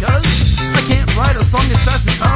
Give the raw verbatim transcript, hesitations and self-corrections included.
Cause I can't write a song as fast as her.